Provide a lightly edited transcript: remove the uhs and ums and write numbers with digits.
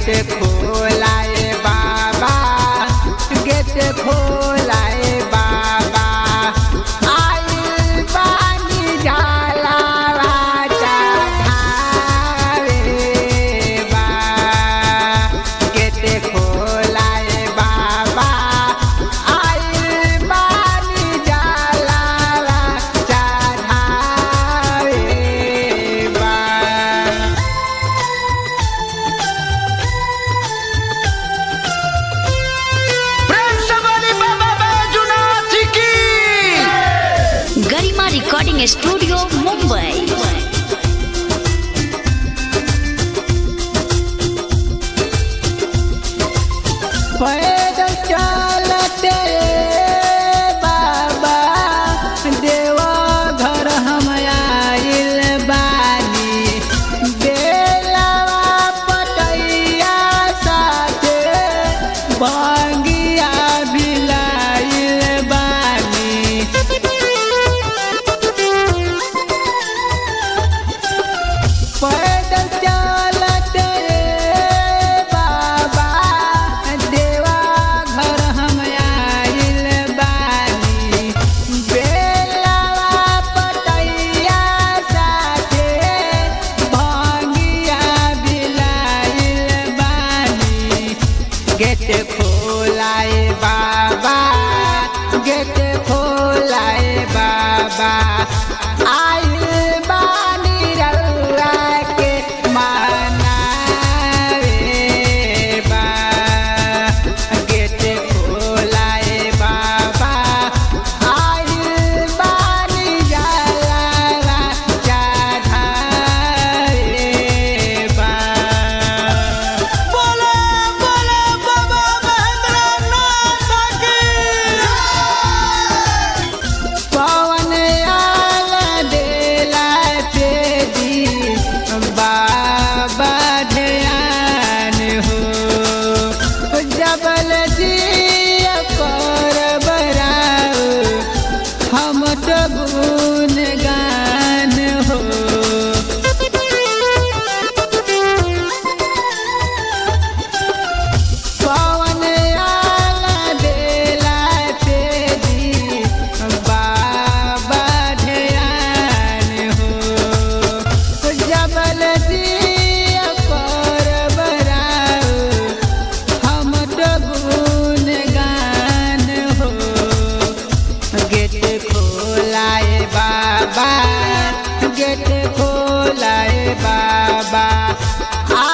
Gate खोलाए बाबा, gate खोलाए बाबा, आई पानी जाला चढ़ावे बा। गेट खोलाए बाबा, आई पानी जाला चढ़ावे बा। Garima recording studio Mumbai. पैदल चलते बाबा देवा घर हम आइल बानी, बेलवा पटैया साथे बंगिया भिलाइल बानी। पैदल चलते बाबा देवा घर हम आइल बानी, बेलवा पटैया साथे भंगिया बिलाइल बानी। गेट खोलाए बाबा, गेट खोलाए बाबा, आइल बानी रउआ के मनावे बा। गेट खोलाए बाबा, आइल बानी जाला चढ़ावे बा। बोला बोला बाबा महेंद्रनाथ की। पवन आल देला पे दी बाबा ध्यान हो, जबल जिया कर बराओ हम तो गुणगान हो। पवन आल देला पे दी बाबा ध्यान हो, जबल जिया कर बराओ हम तो गुणगान हो। गेट खोलाए बाबा, गेट खोलाए बाबा,